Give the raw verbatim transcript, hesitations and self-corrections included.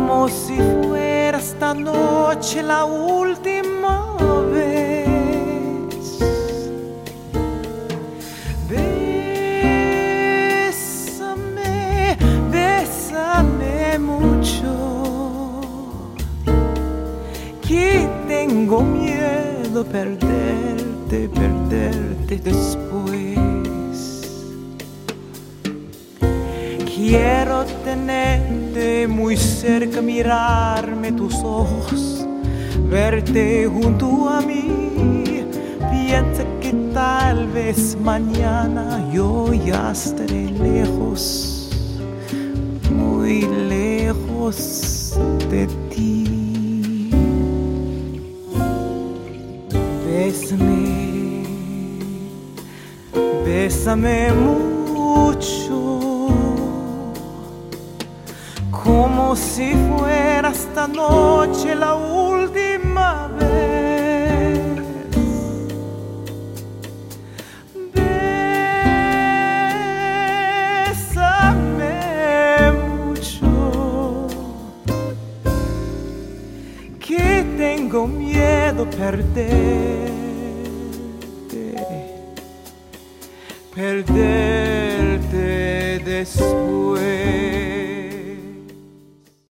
como si fuera esta noche la última vez. Bésame, bésame mucho, que tengo miedo perderte, perderte después. Quiero tenerte muy cerca, mirarme tus ojos, verte junto a mí. Piensa que tal vez mañana yo ya estaré lejos, muy lejos de ti. Bésame, bésame mucho, como si fuera esta noche la última vez. Bésame mucho, que tengo miedo perderte, perderte.